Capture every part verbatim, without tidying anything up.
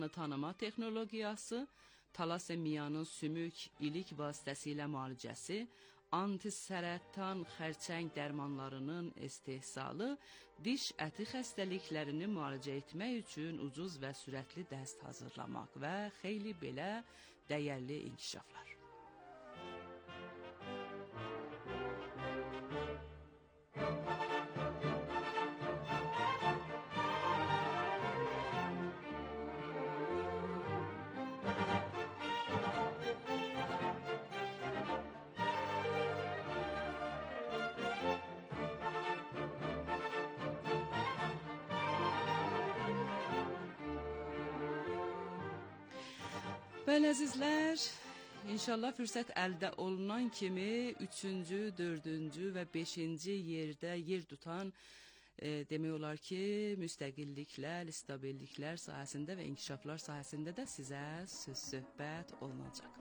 tanıma texnologiyası, talasemiyanın sümük, ilik vasitəsilə müalicəsi, antisərəttan xərçəng dərmanlarının istehsalı, diş əti xəstəliklərini müalicə etmək üçün ucuz və sürətli dəst hazırlamaq və xeyli belə dəyərli inkişaflar. Bəli əzizlər, inşallah fürsət əldə olunan kimi üçüncü, dördüncü və beşinci yerdə yer tutan e, demək olar ki, müstəqilliklər, stabilliklər sahəsində və inkişaflar sahəsində də sizə söz-söhbət olunacaq.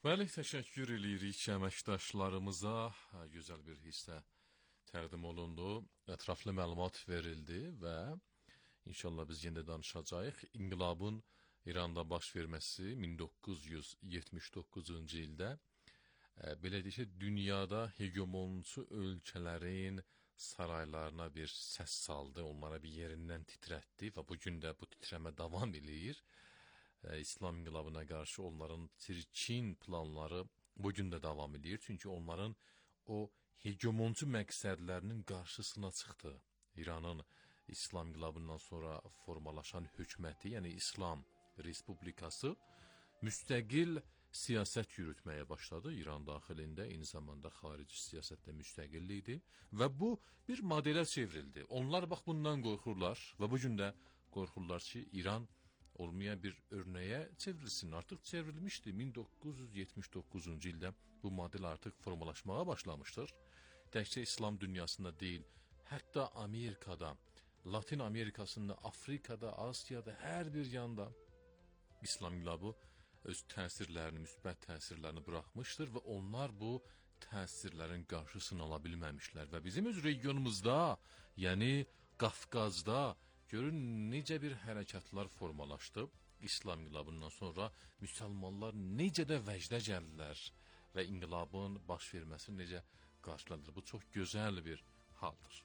Bəli, təşəkkür edirik əməkdaşlarımıza. Gözəl bir hissə təqdim olundu. Ətraflı məlumat verildi və inşallah biz yenə danışacağıq. İnqilabın İranda baş verməsi min doqquz yüz yetmiş doqquzuncu ildə e, belə deyək ki, dünyada hegemonçu ölkələrin saraylarına bir səs saldı, onlara bir yerindən titrətdi və bugün də bu titrəmə davam edir. E, İslam inqilabına qarşı onların çirkin planları bugün də davam edir. Çünki onların o hegemoncu məqsədlərinin qarşısına çıxdı. İranın İslam inqilabından sonra formalaşan hökuməti, yəni İslam Respublikası müstəqil siyasət yürütməyə başladı. İran daxilində, eyni zamanda xarici siyasətdə müstəqillikdir və bu bir modelə çevrildi. Onlar bax bundan qorxurlar və bugün də qorxurlar ki, İran olmayan bir örnəyə çevrilsin. Artıq çevrilmişdi. min doqquz yüz yetmiş doqquzuncu ildə bu model artıq formalaşmağa başlamışdır. Təkcə İslam dünyasında deyil, hətta Amerikada, Latin Amerikasında, Afrikada, Asiyada, hər bir yanda İslam inqilabı öz təsirlərini, müsbət təsirlərini buraxmışdır və onlar bu təsirlərin qarşısını ala bilməmişlər və bizim öz regionumuzda, yəni Qafqazda görün necə bir hərəkatlar formalaşdı. İslam inqilabından sonra müsəlmanlar necə də vəcdə gəldilər və inqilabın baş verməsi necə qarşılanır. Bu çox gözəl bir haldır.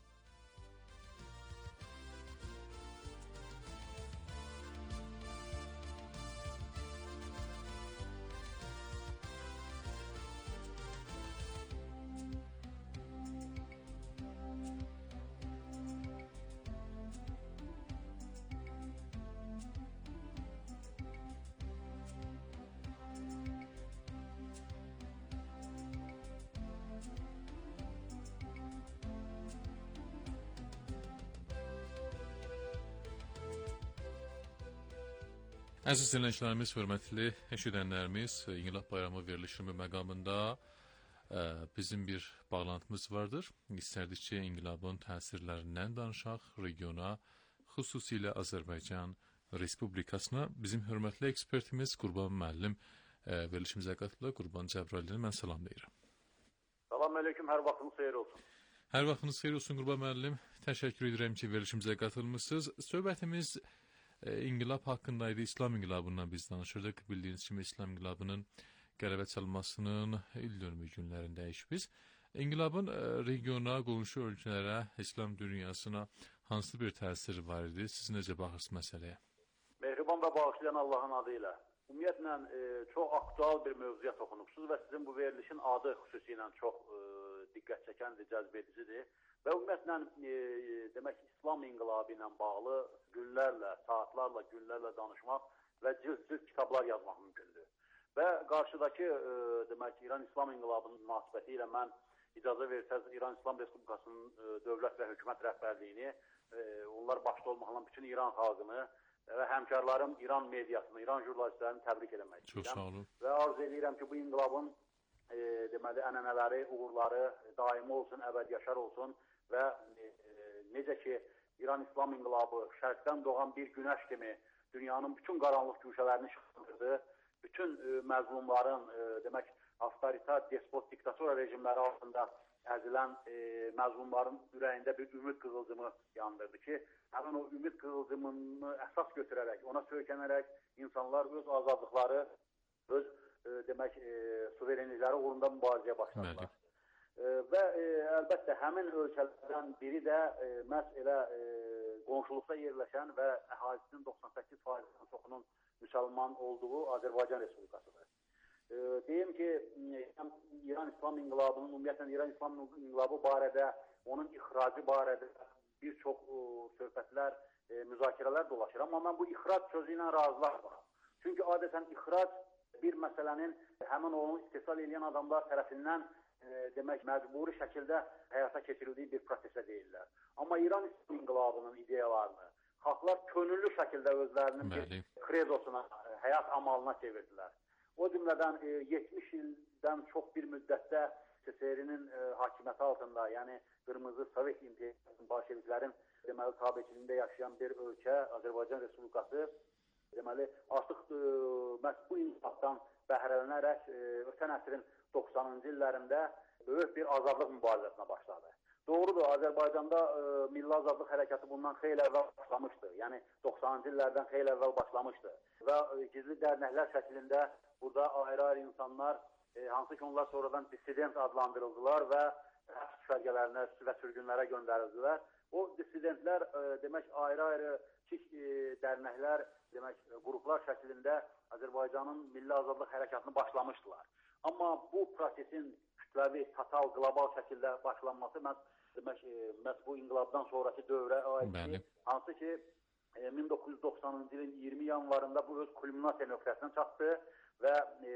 Əziz dinləyicilərimiz, hörmətli eşidənlərimiz, İnqilab Bayramı verilişimi məqamında ə, bizim bir bağlantımız vardır. İstərdik ki, İnqilabın təsirlərindən danışaq regiona, xüsusilə Azərbaycan Respublikasına. Bizim hörmətli ekspertimiz Qurban müəllim ə, verilişimizə qatılır. Qurban Cəbrayilini mən salamlayıram. Salam aleyküm, hər vaxtınız xeyir olsun. Hər vaxtınız xeyir olsun Qurban müəllim. Təşəkkür edirəm ki, verilişimizə qatılmışsınız. Söhbətimiz İnqilab haqqındaydı. İslam inqilabından biz danışırdıq. Bildiyiniz kimi İslam inqilabının qələbə çalmasının ildönümü günlərindəyik biz. İnqilabın regiona, qonşu ölkələrə, İslam dünyasına hansı bir təsiri var idi? Siz necə baxırsınız məsələyə? Mehriban və bağışlayan Allahın adı ilə. Ümumiyyətlə, e, çox aktual bir mövzuya toxunubsuz və sizin bu verilişin adı xüsusilə çox e, diqqət çəkəndir, cəzb edicidir. Və ümumiyyətlə, e, demək, İslam inqilabı ilə bağlı günlərlə, saatlarla, günlərlə danışmaq və cüz-cüz kitablar yazmaq mümkündür. Və qarşıdakı, e, demək, İran İslam inqilabının münasibəti ilə mən icazə versəz, İran İslam Respublikasının e, dövlət və hökumət rəhbərliyini, e, onlar başda olmaqla bütün İran xalqını və həmkarlarım İran mediasını, İran jurnalistlərini təbrik eləmək istəyirəm. Çox sağ olun. Və arzu edirəm ki, bu inqilabın e, deməli, ənənələri, uğurları daimi olsun, əbəd yaşar olsun və e, necə ki, İran İslam inqilabı şərqdən doğan bir günəş kimi dünyanın bütün qaranlıq güşələrini işıqlandırdı, bütün e, məzlumların, e, demək, avtoritar, despot, diktatora rejimləri altında əzilən e, məzlumların ürəyində bir ümid qığılcımı yandırdı ki, həmin o ümid qığılcımını əsas götürərək, ona söykənərək insanlar öz azadlıqları, öz e, demək, e, suverenlikləri uğrunda mübarizəyə başladılar. E, və e, əlbəttə həmin ölkələrdən biri də e, məhz elə e, qonşuluqda yerləşən və əhalisinin doxsan səkkiz faizindən çoxunun müsəlman olduğu Azərbaycan Respublikasıdır. E, deyim ki, İran İslam İnqilabının, ümumiyyətlə İran İslam İnqilabı barədə, onun ixracı barədə bir çox e, söhbətlər, e, müzakirələr dolaşır. Amma mən bu ixrac sözü ilə razılaşmıram. Çünki adətən ixrac bir məsələnin həmin onu istehsal edən adamlar tərəfindən e, demək, məcburi şəkildə həyata keçirildiyi bir prosesə deyirlər. Amma İran İslam İnqilabının ideyalarını xalqlar könüllü şəkildə özlərinin bir krezosuna, həyat amalına çevirdilər. O cümlədən e, yetmiş ildən çox bir müddətdə S S R-nin e, hakimiyyəti altında, yəni Qırmızı Sovet İmperiyasının, Bolşeviklərin deməli tabiçiliyində yaşayan bir ölkə, Azərbaycan Respublikası deməli, artıq e, məhz bu inqilabdan bəhrələnərək e, ötən əsrin doxsanıncı illərində böyük bir azadlıq mübarizəsinə başladı. Doğrudur, Azərbaycanda e, milli azadlıq hərəkatı bundan xeyli əvvəl başlamışdı. Yəni doxsanıncı illərdən xeyli əvvəl başlamışdı. Və e, gizli dərnəklər şəklində burada ayrı-ayrı insanlar, e, hansı ki onlar sonradan dissident adlandırıldılar və həbs düşərgələrinə və sürgünlərə göndərildilər. O dissidentlər e, demək ayrı-ayrı kiçik e, dərnəklər, demək qruplar şəklində Azərbaycanın milli azadlıq hərəkatını başlamışdılar. Amma bu prosesin kütləvi, total, qlobal şəkildə başlanması məhz demək məhz bu inqilabdan sonraki dövrə aiddir. Hansı ki e, min doqquz yüz doxsanıncı ilin iyirmi yanvarında bu öz kulminasiya nöqtəsinə çatdı və e,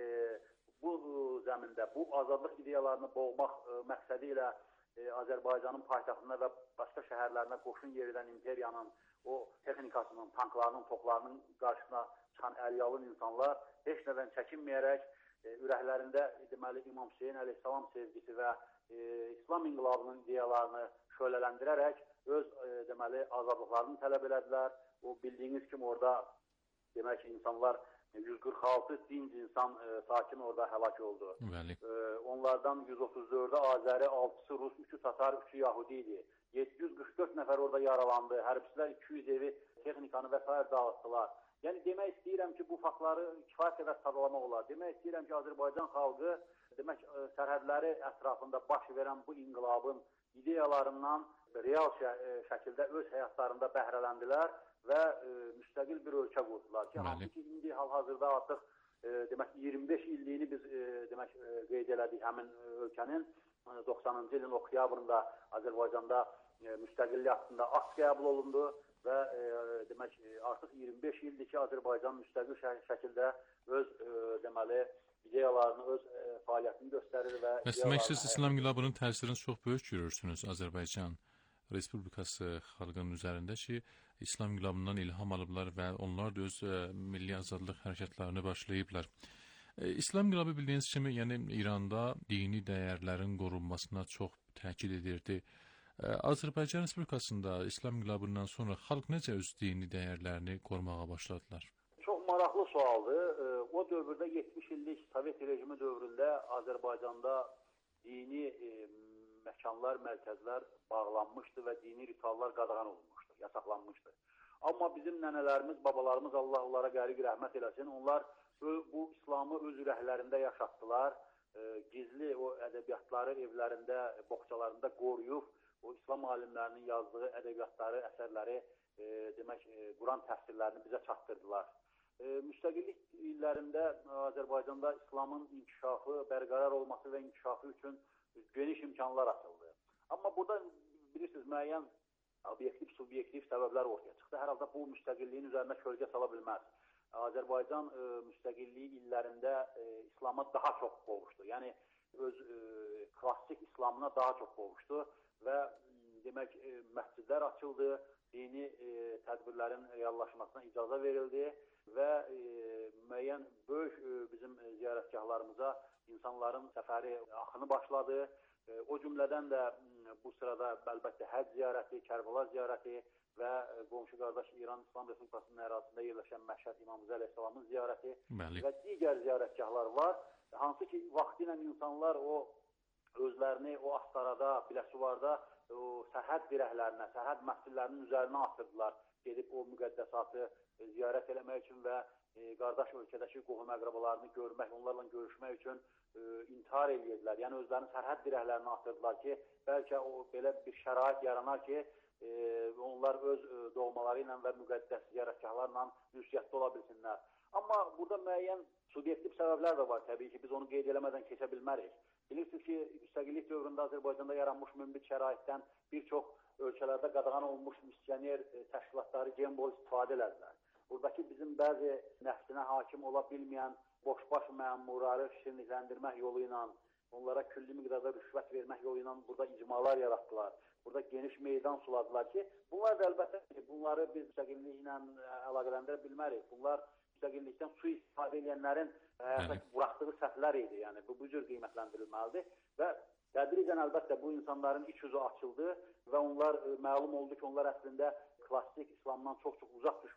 bu zəmində bu azadlıq ideyalarını boğmaq e, məqsədi ilə e, Azərbaycanın paytaxtına və başqa şəhərlərinə qoşun yeridən imperiyanın o texnikasının, tanklarının, toplarının qarşısına çıxan əlyalın insanlar heç nədən çəkinməyərək e, ürəklərində deməli İmam Hüseyin əleyhissalam sevgisi və e, İslam inqilabının ideyalarını şölələndirərək öz e, deməli azadlıqlarını tələb elədilər. O bildiyiniz kimi orada demək insanlar yüz qırx altı dinc insan e, sakin orada həlak oldu. E, onlardan yüz otuz dördü Azəri, altısı Rus, üçü Tatar, üçü Yahudi idi. yeddi yüz qırx dörd nəfər orada yaralandı. Hərbçilər iki yüz evi, texnikanı və s. dağıtdılar. Yəni demək istəyirəm ki, bu faktları kifayət qədər sadalamaq olar. Demək istəyirəm ki, Azərbaycan xalqı demək sərhədləri ətrafında baş verən bu inqilabın ideyalarından real şə şəkildə öz həyatlarında bəhrələndilər və e, müstəqil bir ölkə qurdular ki, hansı ki indi hal-hazırda artıq e, demək iyirmi beş illiyini biz e, demək e, qeyd elədik həmin ölkənin doxsanıncı ilin oktyabrında Azərbaycanda e, müstəqillik haqqında akt qəbul olundu və e, demək artıq iyirmi beş ildir ki, Azərbaycan müstəqil şə şəkildə öz e, deməli ideyalarını, öz e, fəaliyyətini göstərir və demək siz İslam inqilabının təsirini çox böyük görürsünüz Azərbaycan Respublikası xalqının üzərində ki, İslam inqilabından ilham alıblar və onlar da öz e, milli azadlıq hərəkatlarını başlayıblar. E, İslam inqilabı bildiyiniz kimi, yəni İranda dini dəyərlərin qorunmasına çox təkid edirdi. E, Azərbaycan Respublikasında İslam inqilabından sonra xalq necə öz dini dəyərlərini qorumağa başladılar? Çox maraqlı sualdır. E, o dövrdə yetmiş illik Sovet rejimi dövründə Azərbaycanda dini e, məkanlar, mərkəzlər bağlanmışdı və dini rituallar qadağan olunmuşdu, yasaqlanmışdı. Amma bizim nənələrimiz, babalarımız, Allah onlara qəriq rəhmət eləsin, onlar bu İslamı öz ürəklərində yaşatdılar, e, gizli o ədəbiyyatları evlərində, boğçalarında qoruyub, o İslam alimlərinin yazdığı ədəbiyyatları, əsərləri, e, demək, e, Quran təfsirlərini bizə çatdırdılar. E, müstəqillik illərində Azərbaycanda İslamın inkişafı, bərqərar olması və inkişafı üçün geniş imkanlar açıldı. Amma burada bilirsiniz, müəyyən obyektiv, subyektiv səbəblər ortaya çıxdı. Hər halda bu müstəqilliyin üzərində kölgə sala bilməz. Azərbaycan e, müstəqilliyi illərində e, İslama daha çox qovuşdu. Yəni öz e, klassik İslamına daha çox qovuşdu və demək e, məscidlər açıldı, dini e, tədbirlərin reallaşmasına icazə verildi və e, müəyyən böyük e, bizim ziyarətgahlarımıza insanların səfəri axını başladı. E, o cümlədən də bu sırada əlbəttə Həcc ziyarəti, Kərbəla ziyarəti və qonşu qardaş İran İslam Respublikasının ərazisində yerləşən Məşhəd İmam Hüseyin əleyhissalamın ziyarəti Bəli. Və digər ziyarətgahlar var. Hansı ki, vaxtı ilə insanlar o özlərini o Astarada, Biləsuvarda o sərhəd dirəklərinə, sərhəd məscidlərinin üzərinə atırdılar. Gedib o müqəddəsatı e, ziyarət eləmək üçün və e, qardaş ölkədəki qohum əqrabalarını görmək, onlarla görüşmək üçün e, intihar edirdilər. Yəni özlərini sərhəd dirəklərinə atırdılar ki, bəlkə o belə bir şərait yaranar ki, e, onlar öz e, doğmaları ilə və müqəddəs ziyarətgahlarla ünsiyyətdə ola bilsinlər. Amma burada müəyyən subyektiv səbəblər də var təbii ki, biz onu qeyd eləmədən keçə bilmərik. Bilirsiniz ki, müstəqillik dövründə Azərbaycanda yaranmış münbit şəraitdən bir çox ölkələrdə qadağan olmuş missioner təşkilatları gembol istifadə elədilər. Buradakı bizim bəzi nəfsinə hakim ola bilməyən boşbaş məmurları şirinlikləndirmək yolu ilə, onlara külli miqdarda rüşvət vermək yolu ilə burada icmalar yaratdılar. Burada geniş meydan suladılar ki, bunlar da əlbəttə ki, bunları biz müstəqilliklə əlaqələndirə bilmərik. Bunlar müstəqillikdən su istifadə edənlərin həyata buraxdığı səhvlər idi. Yəni bu, bu cür qiymətləndirilməlidir və tədricən əlbəttə bu insanların iç yüzü açıldı və onlar e, məlum oldu ki, onlar əslində klassik İslamdan çox-çox uzaq düşmüş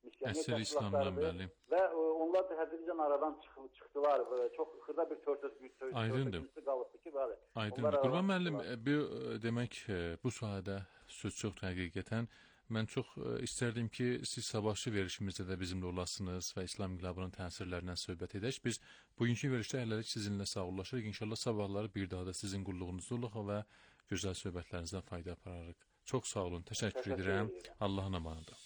misyoniyyət Əsir İslamdan, təşkilatlarıdır. bəli. Və ə, onlar tədricən aradan çıx çıxdılar. Ə, çox xırda bir tör-tör Aydındır. qalıbdı ki, bəli. Aydındır. Qurban müəllim, bu demək bu sahədə söz çoxdur həqiqətən. Mən çox ə, istərdim ki, siz sabahçı verilişimizdə də bizimlə olasınız və İslam inqilabının təsirlərindən söhbət edək. Biz bugünkü verilişdə hələlik sizinlə sağollaşırıq. İnşallah sabahları bir daha da sizin qulluğunuzda olaq və gözəl söhbətlərinizdən fayda apararıq. Çox sağ olun, təşəkkür, təşəkkür edirəm. Allahın amanıdır.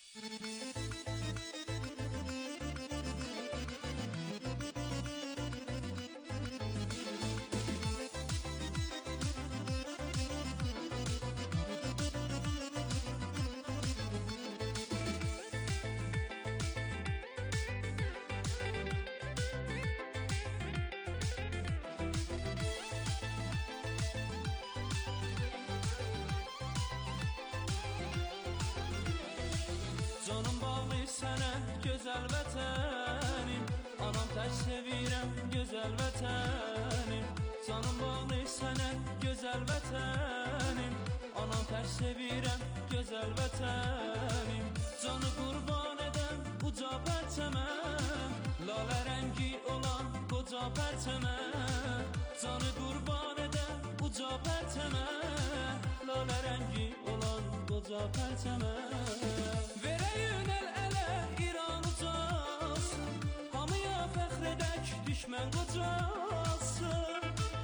Canım bağlı sənə gözəl vətənim, anam tək sevirəm gözəl vətənim. Canım bağlı sənə gözəl vətənim, anam tək sevirəm gözəl vətənim. Canı qurban edən uca pərçəmə, lalə rəngi olan qoca pərçəmə. Canı qurban edən uca pərçəmə, lalə rəngi olan qoca pərçəmə. Düşmən qocası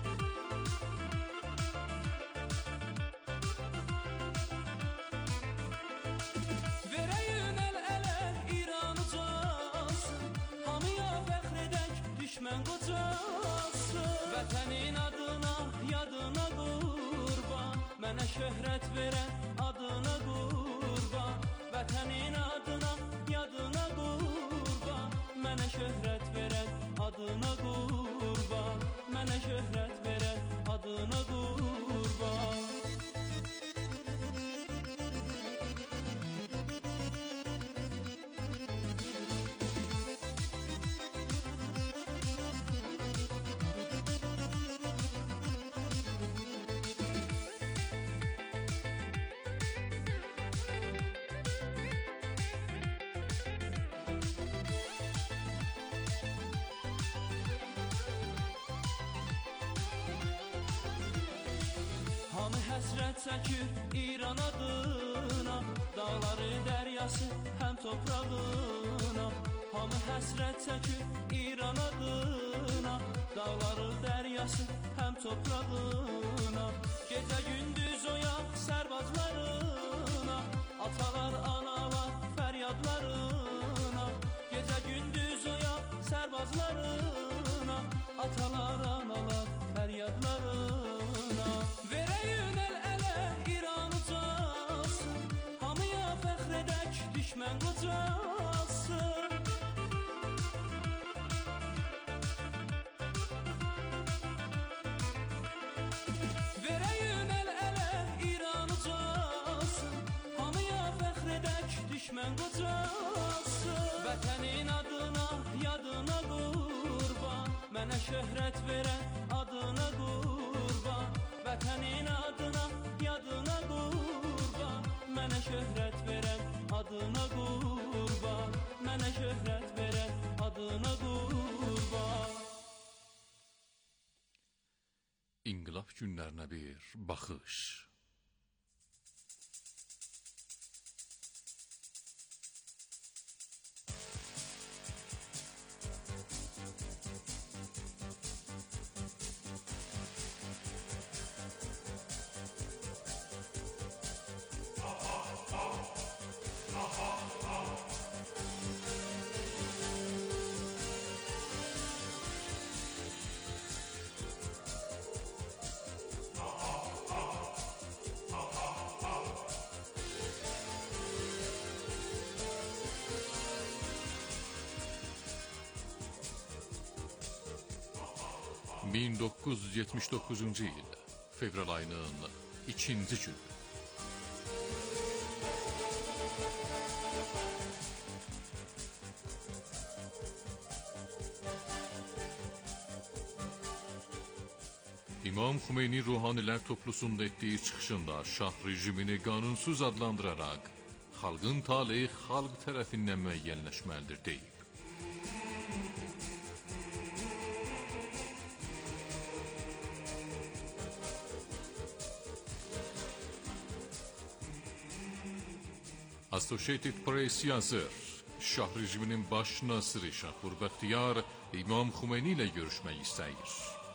Verəyün əl-ələ İran ucası, hamıya fəxr edək düşmən qocası. Vətənin adına, yadına qurban, mənə şöhrət verən adına qurban. Vətənin adına, yadına qurban, mənə şöhrət verən adına qurban, mənə şöhrət verən adına qurban. Hamı həsrət çəkir İran adına, dağları, dəryası həm toprağına. Hamı həsrət çəkir İran adına, dağları, dəryası həm toprağına. Gecə gündüz oyaq sərbazlarına, atalar, analar fəryadlarına. Gecə gündüz oyaq sərbazlarına, atalar, analar fəryadlarına. Düşmən qocası Verəyün əl-ələ İran ucası, hamıya fəxr edək düşmən qocası. Vətənin adına, yadına qurban, mənə şöhrət verən adına qurban. Vətənin adına, yadına qurban, mənə şöhrət verən adına qurban, mənə şöhrət verən adına qurban. İnqilab günlərinə bir baxış. bin doqquz yüz yetmiş doqquzuncu il fevral ayının ikinci günü. İmam Xümeyni ruhanilər toplusunda etdiyi çıxışında şah rejimini qanunsuz adlandırarak xalqın taleyi xalq tərəfindən müəyyənləşməlidir deyib. Associated Press yazır, Şah rejiminin baş naziri Şahur Bəxtiyar İmam Xümeyni ilə görüşmək istəyir.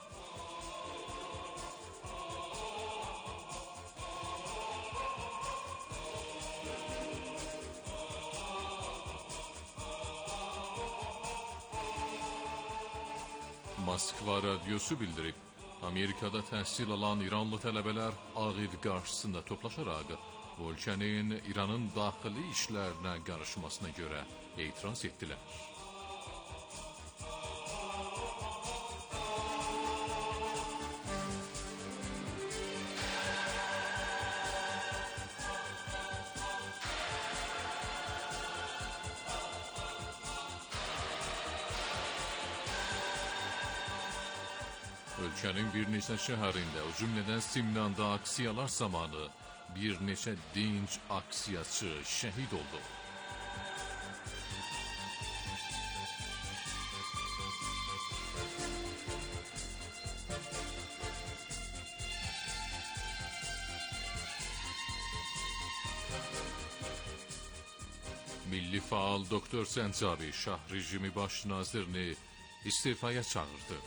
Moskva radyosu bildirib, Amerikada təhsil alan İranlı tələbələr Ağ Ev qarşısında toplaşaraq bu ölkənin İranın daxili işlərinə qarışmasına görə etiraz etdilər. Ölkənin bir neçə şəhərində, o cümlədən Simnanda aksiyalar zamanı bir neçə dinc aksiyaçı şəhid oldu. Milli faal Doktor Səncavi Şah rejimi baş nazirini istifaya çağırdı.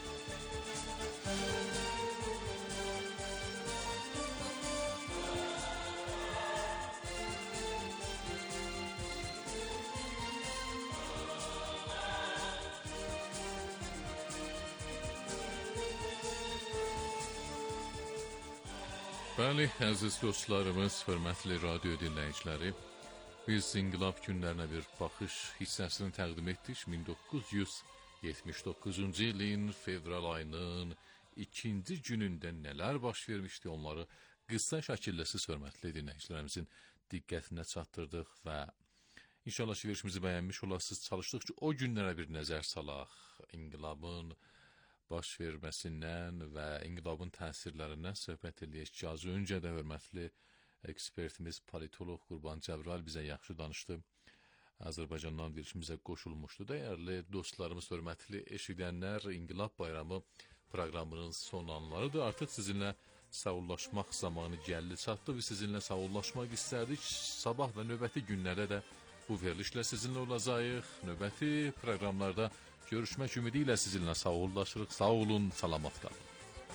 Bəli, əziz dostlarımız, hörmətli radio dinləyiciləri, biz İnqilab günlərinə bir baxış hissəsini təqdim etdik. min doqquz yüz yetmiş doqquzuncu ilin fevral ayının ikinci günündə nələr baş vermişdi, onları qısa şəkildə siz hörmətli dinləyicilərimizin diqqətinə çatdırdıq və inşallah ki, verişimizi bəyənmiş olasınız. Çalışdıq ki, o günlərə bir nəzər salaq, İnqilabın baş verməsindən və inqilabın təsirlərindən söhbət eləyək ki, az öncə də hörmətli ekspertimiz, politolog Qurban Cəbrayıl bizə yaxşı danışdı. Azərbaycandan verişimizə qoşulmuşdu. Dəyərli dostlarımız, hörmətli eşidənlər, İnqilab Bayramı proqramının son anlarıdır. Artıq sizinlə sağollaşmaq zamanı gəldi çatdı və sizinlə sağollaşmaq istərdik. Sabah və növbəti günlərdə də bu verilişlə sizinlə olacağıq. Növbəti proqramlarda görüşmək ümidi ilə sizinlə sağollaşırıq. Sağ olun, salamat qalın.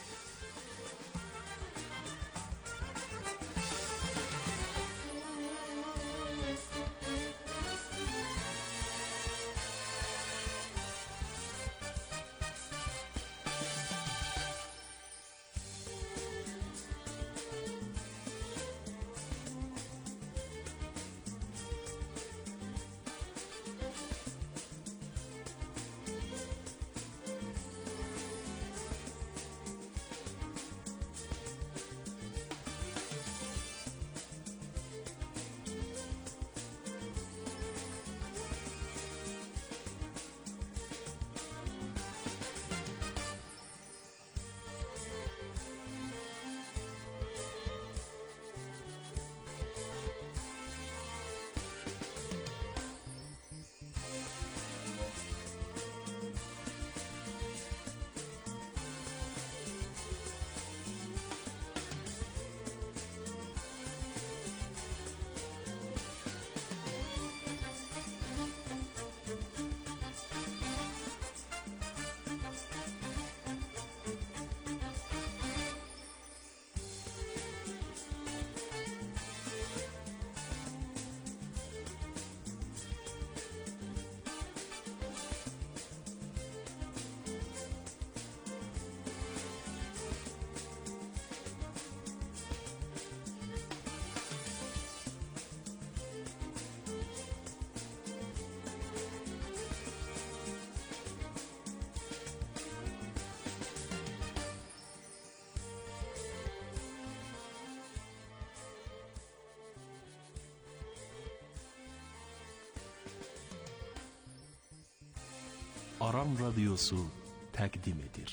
Aram Radyosu təqdim edir.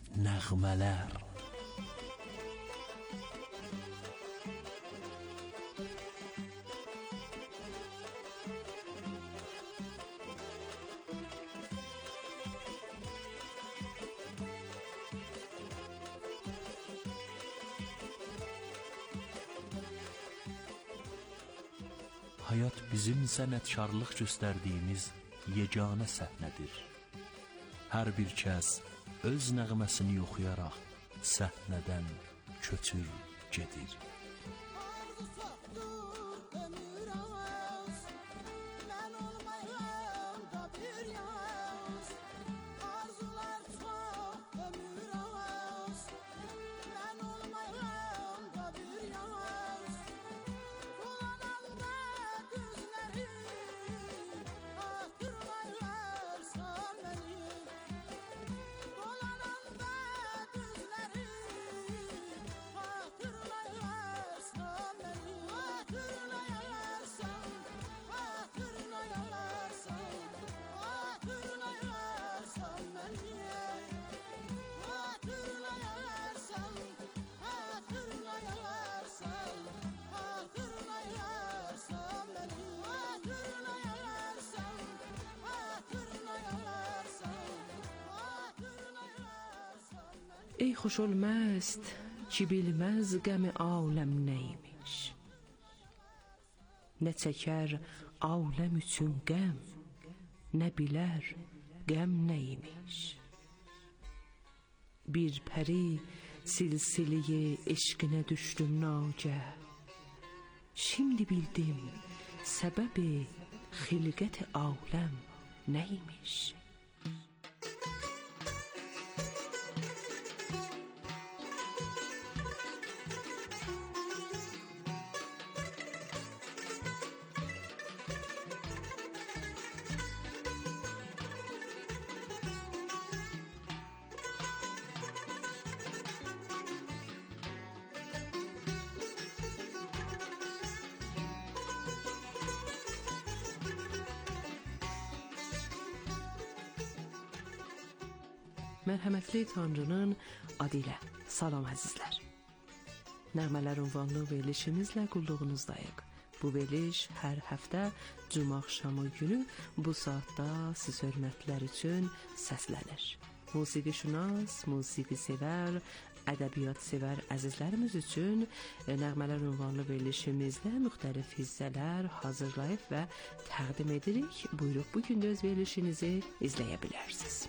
Nəğmələr. Hayat bizim sənətkarlıq göstərdiyimiz yeganə səhnədir. Hər bir kəs öz nəğməsini yoxlayaraq səhnədən köçür gedir. ای خوش المست ki bilməz qəmi aləm neymiş. Nə çəkər aləm üçün qəm, nə bilər qəm neymiş. Bir pəri silsileyi eşqinə düşdüm nagah. Şimdi bildim səbəbi xilqət aləm neymiş. Mərhəmətli Tanrının adı ilə salam əzizlər. Nəğmələr ünvanlı verilişimizlə qulluğunuzdayıq. Bu veriliş hər həftə cuma axşamı günü bu saatda siz hörmətlər üçün səslənir. Musiqişünas, musiqisevər, ədəbiyyat sevər əzizlərimiz üçün nəğmələr ünvanlı verilişimizdə müxtəlif hissələr hazırlayıb və təqdim edirik. Buyurub bu gün də öz verilişinizi izləyə bilərsiniz.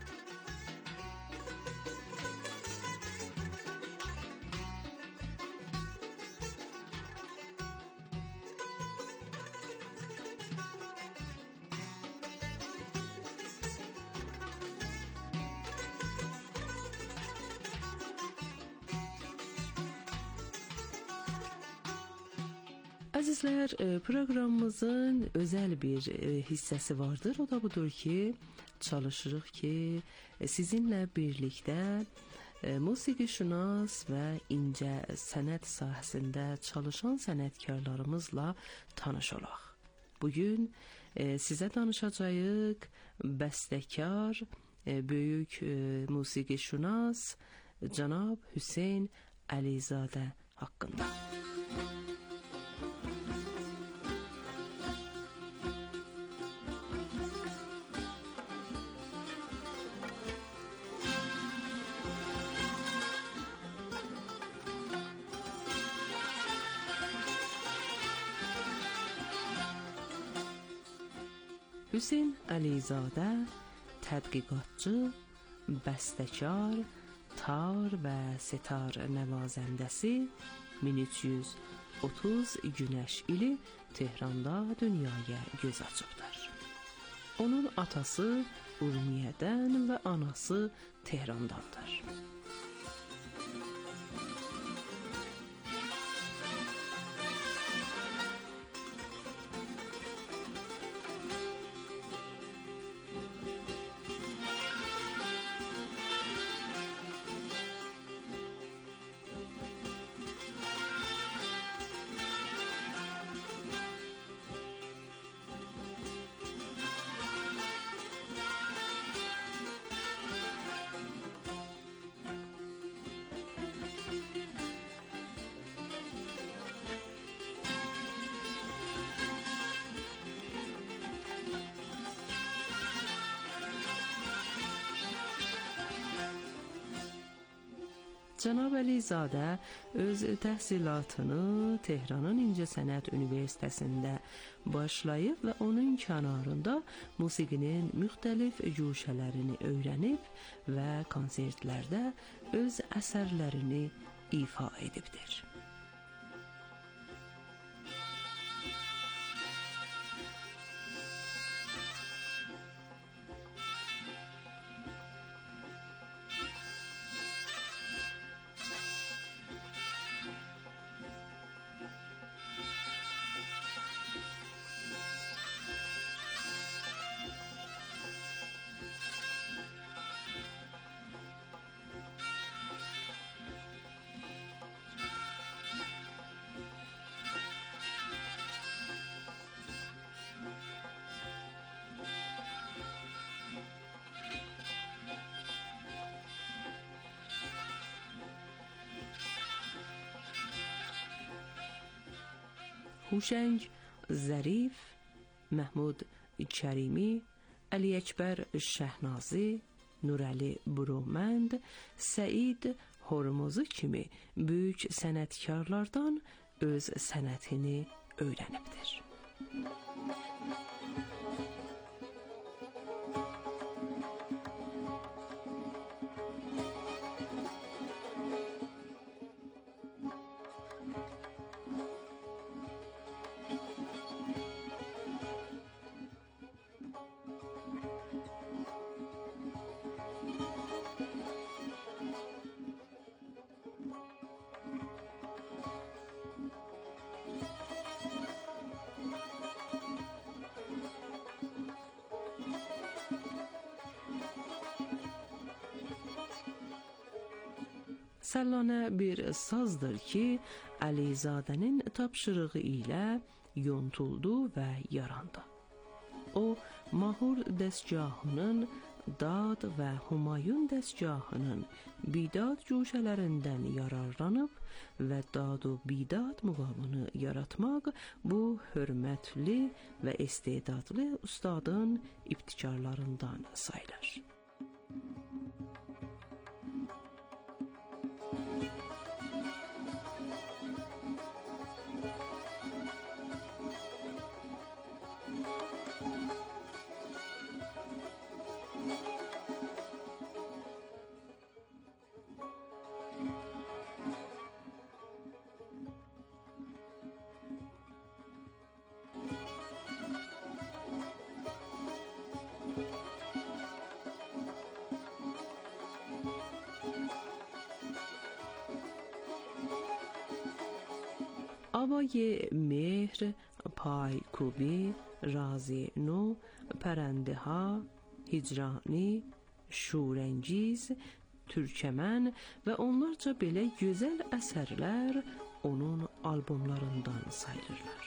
Əzizlər, proqramımızın özəl bir hissəsi vardır. O da budur ki, çalışırıq ki, sizinlə birlikdə musiqişünas və incə sənət sahəsində çalışan sənətkarlarımızla tanış olaq. Bugün sizə danışacağıq bəstəkar, böyük musiqişünas cənab Hüseyn Əlizadə haqqında. Hüseyn Əlizadə tədqiqatçı, bəstəkar, tar və setar nəvazəndəsi min üç yüz otuz günəş ili Tehranda dünyaya göz açıbdır. Onun atası Urmiyədən və anası Tehrandandır. Cənab Əlizadə öz təhsilatını Tehranın İncəsənət Universitetində başlayıb və onun kənarında musiqinin müxtəlif güşələrini öyrənib və konsertlərdə öz əsərlərini ifa edibdir. هوشنگ ظریف، محمود کریمی، علی اکبر شهنازی، نورعلی برومند, Səid Hormuzu kimi böyük sənətkarlardan öz sənətini öyrənibdir. Səllənə bir sazdır ki, Əlizadənin tapşırığı ilə yontuldu və yarandı. O, mahur dəstgahının dad və Humayun dəstgahının bidad cuşələrindən yararlanıb və dad-u bidad muğamını yaratmaq bu hörmətli və istedadlı ustadın ibtikarlarından sayılır. آوای مهر، پایکوبی، رازی نو، پرنده ها، hicrani, şurengiz, türkəmən və onlarca belə gözəl əsərlər onun albomlarından sayılırlar.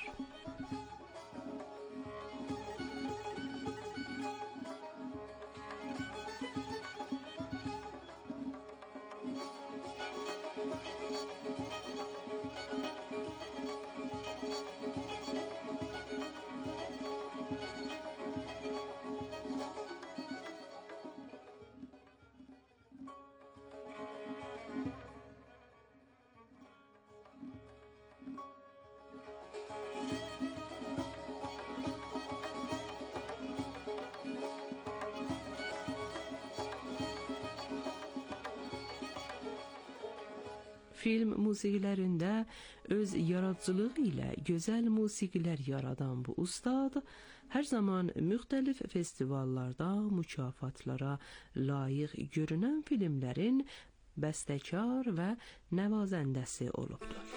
Film musiqilərində öz yaradıcılığı ilə gözəl musiqilər yaradan bu ustad hər zaman müxtəlif festivallarda mükafatlara layiq görünən filmlərin bəstəkar və nəvazəndəsi olubdur.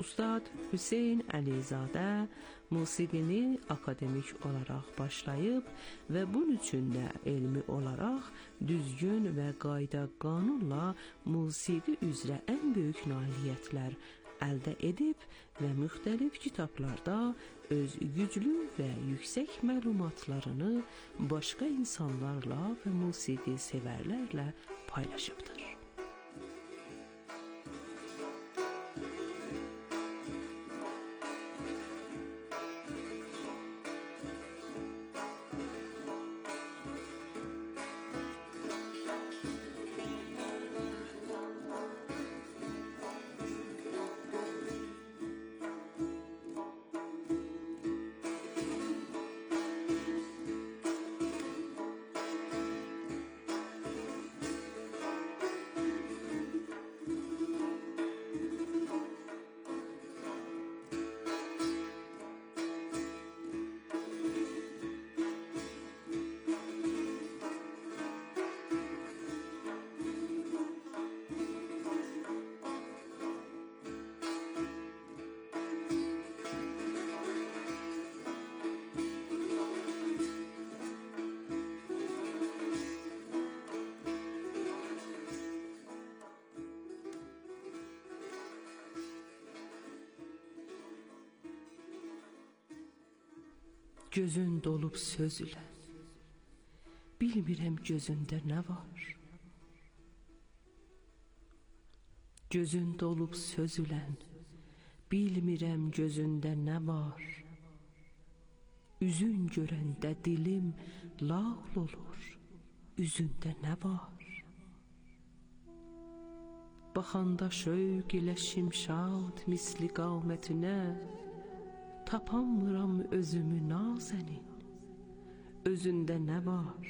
Ustad Hüseyn Əlizadə musiqini akademik olaraq başlayıb və bunun üçün də elmi olaraq düzgün və qayda qanunla musiqi üzrə ən böyük nailiyyətlər əldə edib və müxtəlif kitablarda öz güclü və yüksək məlumatlarını başqa insanlarla və musiqi sevərlərlə paylaşıbdır. Gözün dolub söz ilə, bilmirəm gözündə nə var. Gözün dolub söz ilə, bilmirəm gözündə nə var. Üzün görəndə dilim lal olur, üzündə nə var. Baxanda şövq ilə şimşad misli qamətinə, tapanmıram özümü nazənin, özündə nə var?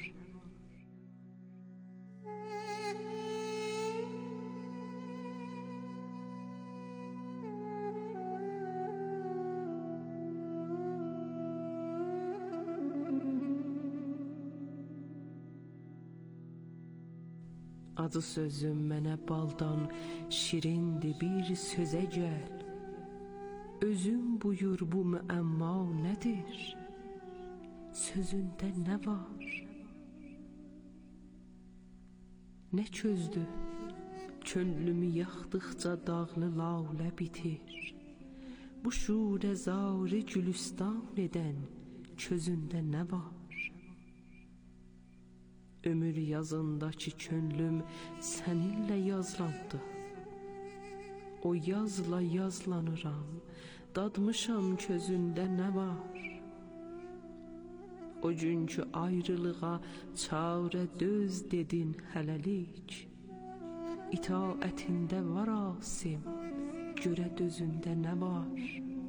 Acı sözüm mənə baldan şirindir, bir sözə gəl. Özüm buyur bu müəmma nədir? Sözündə nə var? Nə çözdü? Könlümü yaxdıqca dağlı lalə bitir. Bu şurə zarı gülüstan edən közündə nə var? Ömür yazındakı könlüm səninlə yazlandı. O yazla yazlanıram, dadmışam közündə nə var? O günkü ayrılığa çarə döz dedin hələlik. İtaətində var asim, görə dözündə nə var?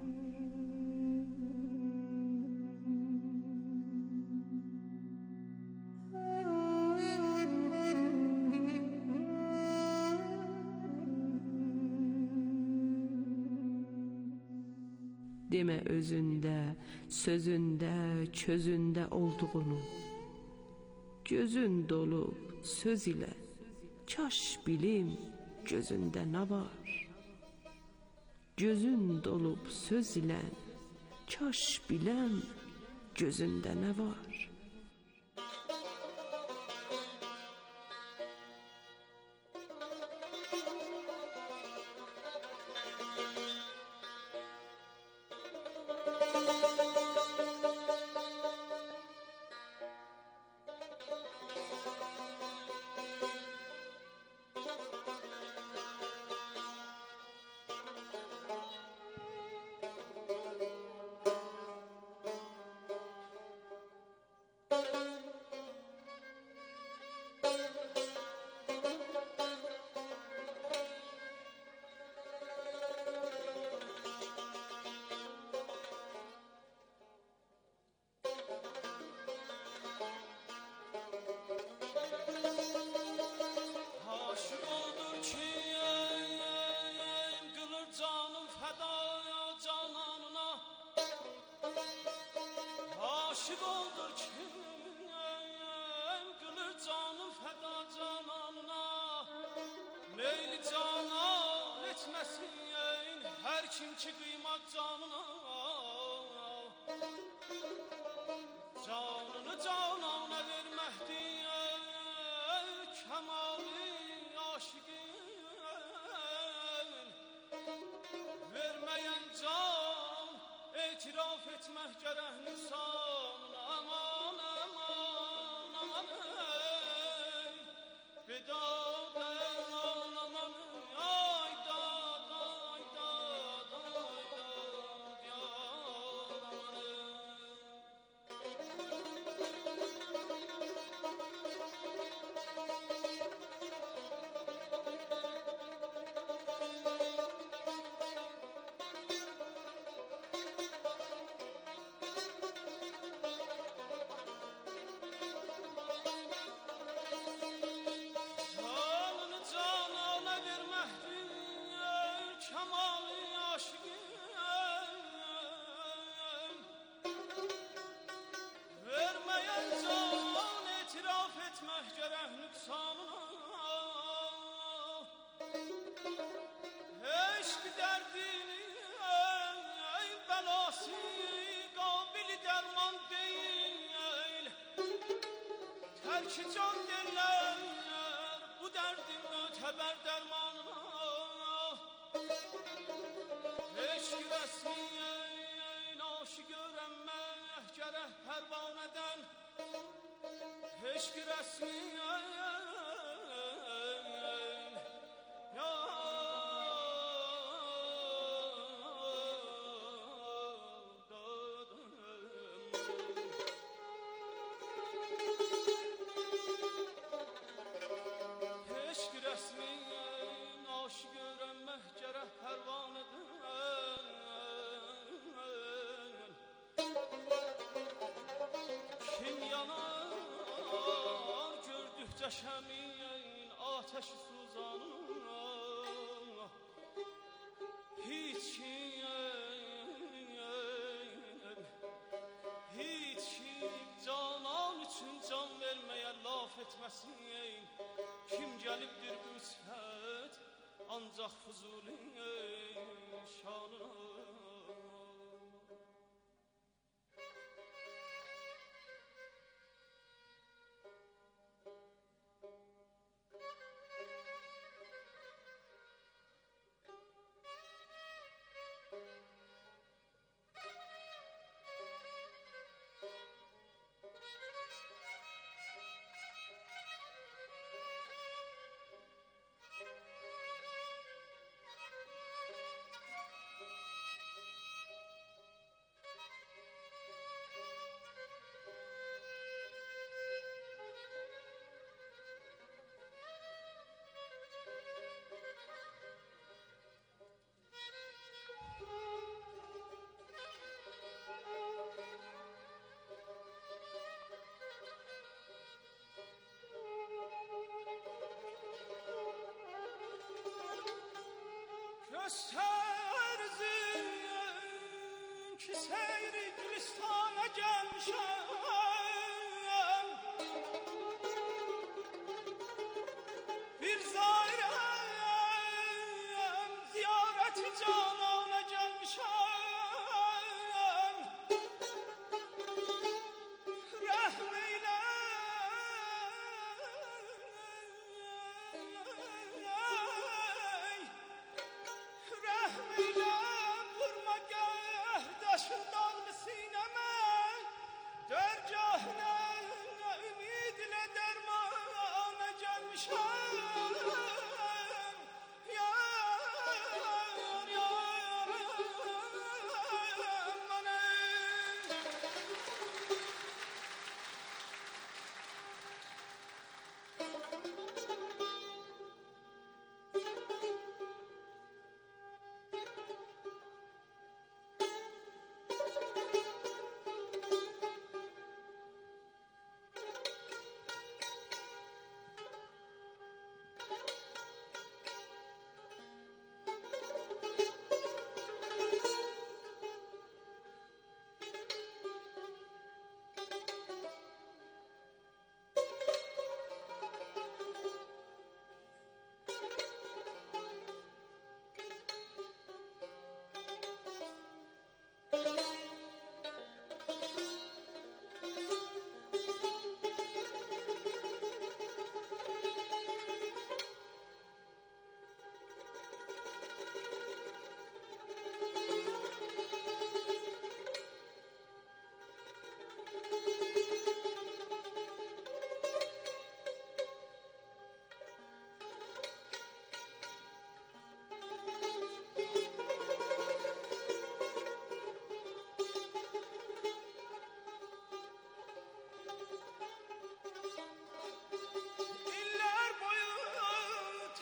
Demə özündə, sözündə, közündə olduğunu. Gözün dolub söz ilə, kaş bilim gözündə nə var? Gözün dolub söz ilə, kaş biləm gözündə nə var? Aşık oldur kim kılır canım feda cananına, meyli canan etmesin yeğen her kim ki kıymak canına, canını canana vermekdir kemali aşıkın. Vermeyen can itiraf etmek gerek nüksana. Aman aman aman ey bedad aman aman ay dad ay dad ay dad ya aman ki can derler bu derdim öteber dermanına. Eşk resmiyen aşık öğrenmek gerek pervaneden. Eşk resmiyen ya şemin ateş suzanına hiç kim hiç kim canan için can vermeye laf etmesin. Kim gelipdir bu sifət ancak Fuzulin şanına. Gösterzin ki seyri Gülistan'a gelmişem, bir zairem ziyareti canana gelmişem. Rahmeyle rahmeyle vurma gehdaşından mı sineme, dergahına ümid ile dermana gelmişem.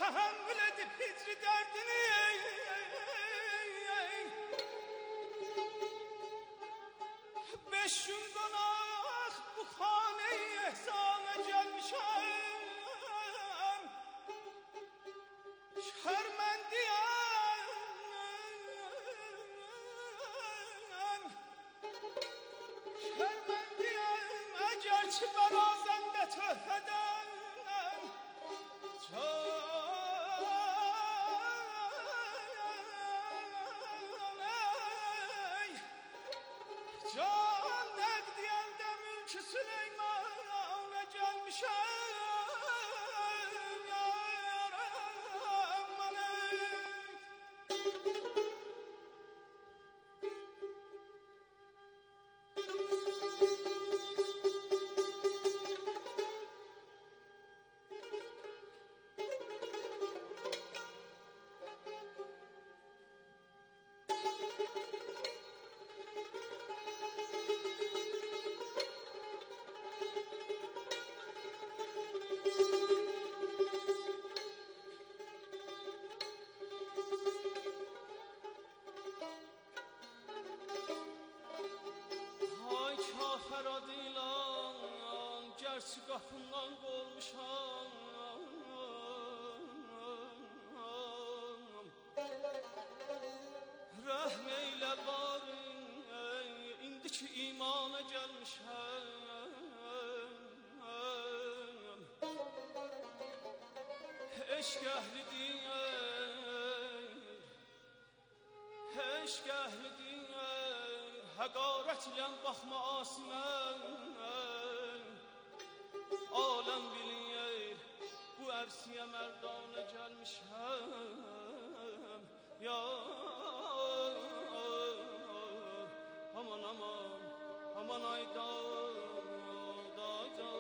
tahammül edip hicri derdini. Beş gün konak bu hane-i ehsana gelmişem. Şermendiyem, şermendiyem, eğer ki berazende töhfeden can ey, can nekdiyende mülk-i Süleyman'a gelmişem. Gerçi kapından qolmuşam. Rəhm eylə bari, indi ki imana gəlmişəm. Eşq əhlidir, eşq əhlidir, həqarət ilə baxma asimən. Alem bilir bu ersiye merdane gelmişem. Ya aman aman aman ayda da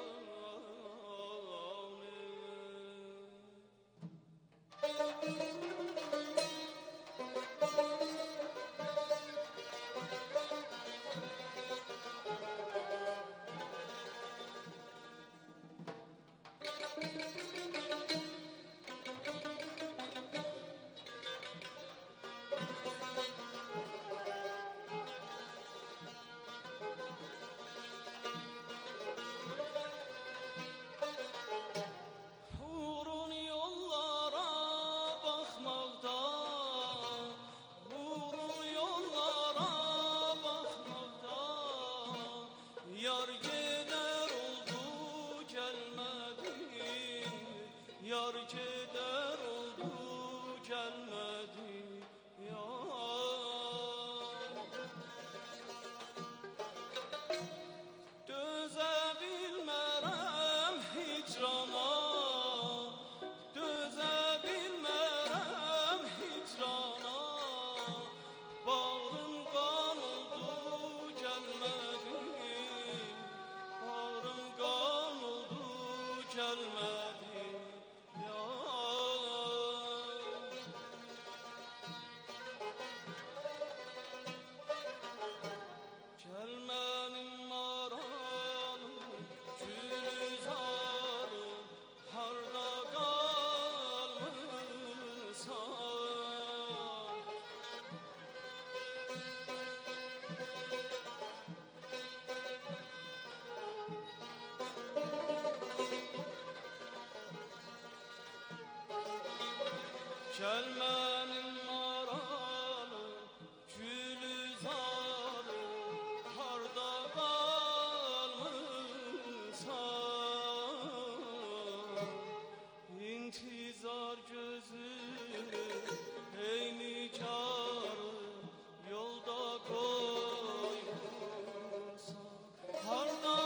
Gelmenin maralı, gülizarı, harda kalmışsan. İntizar gözünü, ey nikarı, yolda koymuşsan. Harda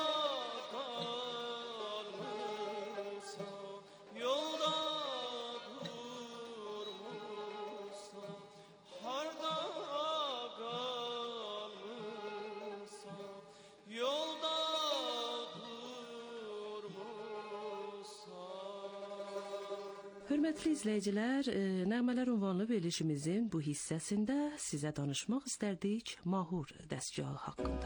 kalmışsan, yolda Hörmətli izləyicilər, e, Nəğmələr ünvanlı verilişimizin bu hissəsində sizə danışmaq istərdik mahur dəstgahı haqqında.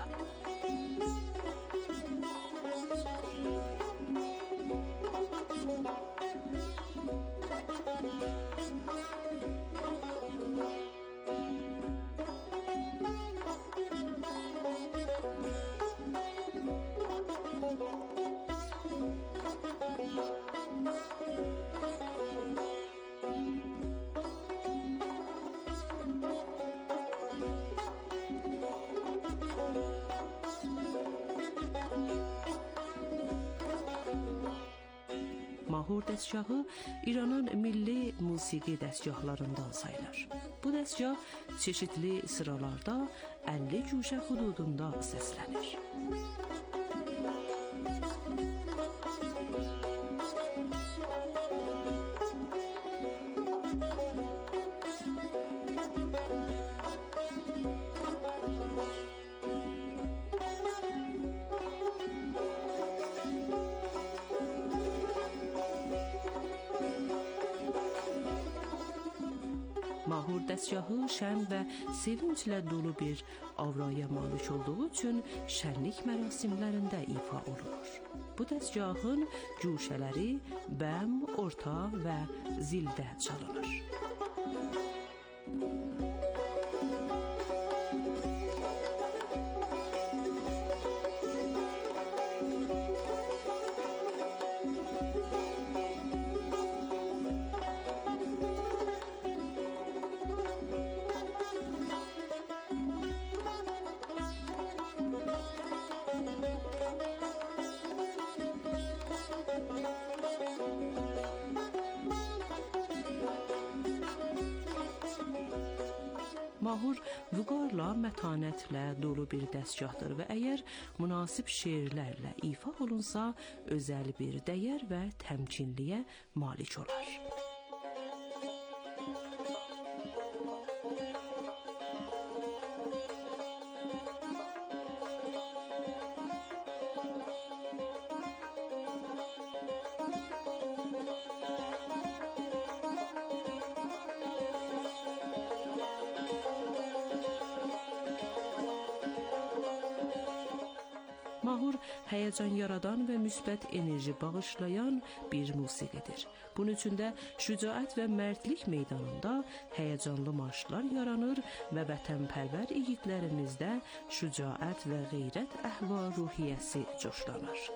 Mahur dəstgahı İranın milli musiqi dəstgahlarından sayılır. Bu dəstgah çeşitli sıralarda əlli güşə hududunda səslənir. Mahur dəstgahı şən və sevinclə dolu bir avraya malik olduğu üçün şənlik mərasimlərində ifa olunur. Bu dəstgahın güşələri bəm, orta və zildə çalınır. Mahur vüqarla, mətanətlə dolu bir dəstgahdır və əgər münasib şeirlərlə ifa olunsa, özəl bir dəyər və təmkinliyə malik olar. Mahur həyəcan yaradan və müsbət enerji bağışlayan bir musiqidir. Bunun üçün də şücaət və mərdlik meydanında həyəcanlı marşlar yaranır və vətənpərvər igidlərimizdə şücaət və qeyrət əhval-ruhiyyəsi coşlanır.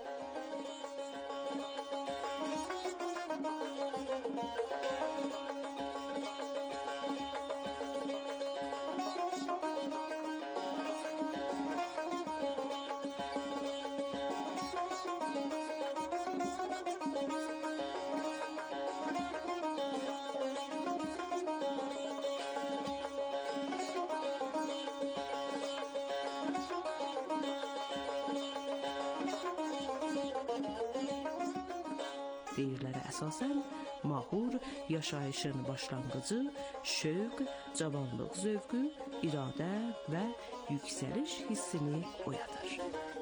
Deyirlərə əsasən, mahur yaşayışın başlanğıcı, şövq, cavanlıq zövqü, iradə və yüksəliş hissini oyadır.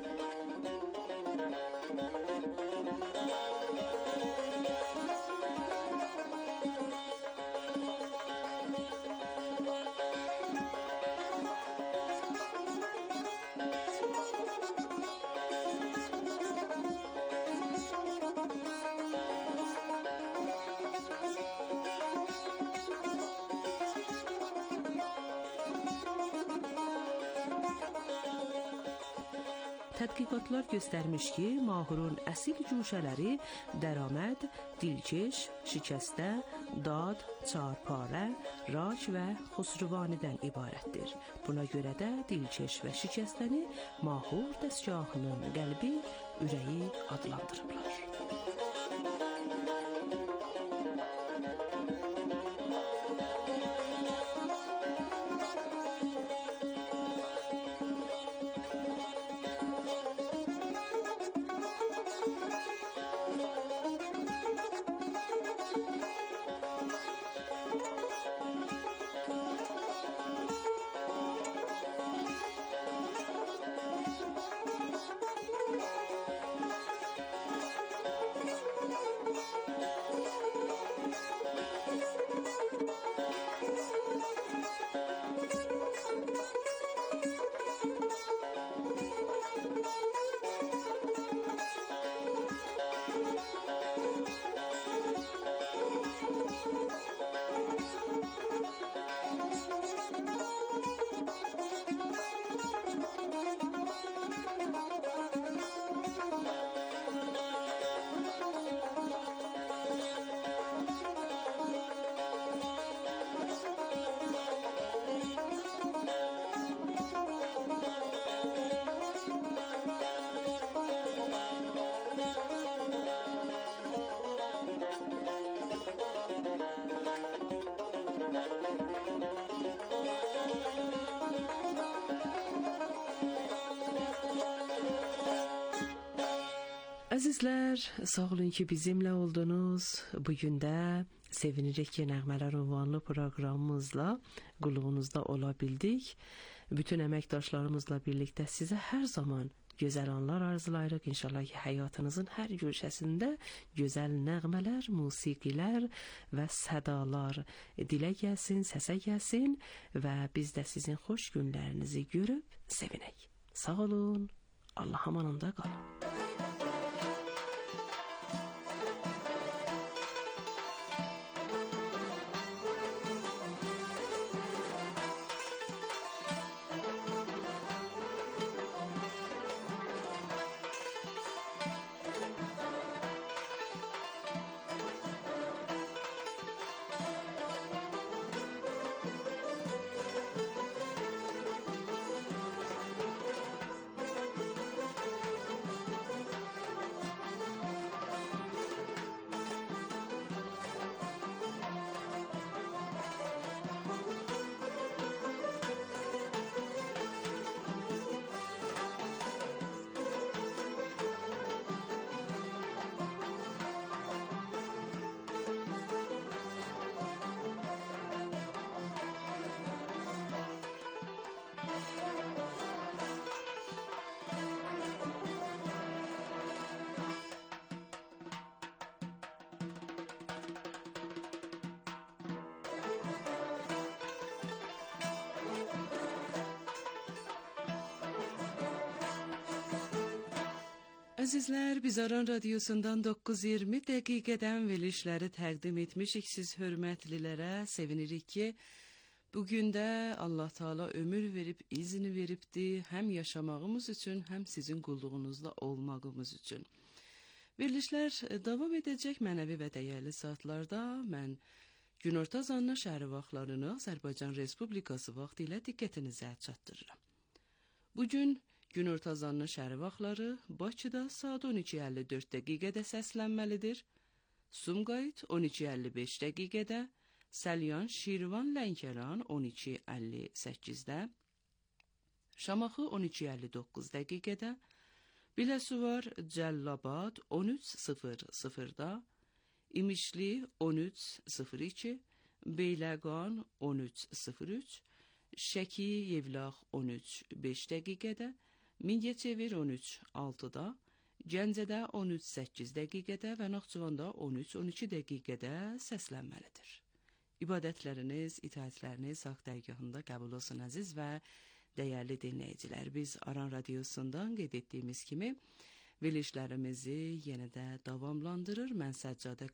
Tədqiqatlar göstərmiş ki, mahurun əsil güşələri dəraməd, dilkeş, şikəstə, dad, çarparə, rak və xusruvanidən ibarətdir. Buna görə də dilkeş və şikəstəni mahur dəstgahının qəlbi, ürəyi adlandırıblar. Əzizlər, sağ olun ki, bizimlə oldunuz. Bugün də sevinirik ki, Nəğmələr ünvanlı proqramımızla qulluğunuzda ola bildik. Bütün əməkdaşlarımızla birlikdə sizə hər zaman gözəl anlar arzulayırıq. İnşallah ki, həyatınızın hər köşəsində gözəl nəğmələr, musiqilər və sədalar dilə gəlsin, səsə gəlsin və biz də sizin xoş günlərinizi görüb sevinək. Sağ olun, Allah amanında qalın. Əzizlər, biz Aran Radiosundan doqquz iyirmi dəqiqədən verilişləri təqdim etmişik siz hörmətlilərə. Sevinirik ki, bugün də Allah Taala ömür verib, izin veribdi, həm yaşamağımız üçün, həm sizin qulluğunuzda olmağımız üçün. Verilişlər davam edəcək mənəvi və dəyərli saatlarda. Mən günorta zanlı şəhəri vaxtlarını Azərbaycan Respublikası vaxtı ilə diqqətinizə çatdırıram. Bugün günorta zanlı şəhəri vaxtları Bakıda saat on iki əlli dörd dəqiqədə səslənməlidir. Sumqayıt on iki əlli beş dəqiqədə, Səlyan, Şirvan, Lənkəran on iki əlli səkkizdə, Şamaxı on iki əlli doqquz dəqiqədə, Biləsuvar, Cəllabad on üç sıfır sıfırda, İmişli on üç sıfır iki, Beyləqan on üç sıfır üç, Şəki, Yevlax on üç beş dəqiqədə, Mingəçevir on üç altıda, Gəncədə on üç səkkiz dəqiqədə və Naxçıvanda on üç on iki dəqiqədə səslənməlidir. İbadətləriniz, itaətləriniz haqq dərgahında qəbul olsun əziz və dəyərli dinləyicilər. Biz Aran Radiosundan qeyd etdiyimiz kimi verilişlərimizi yenə də davamlandırır. Mən Səccadə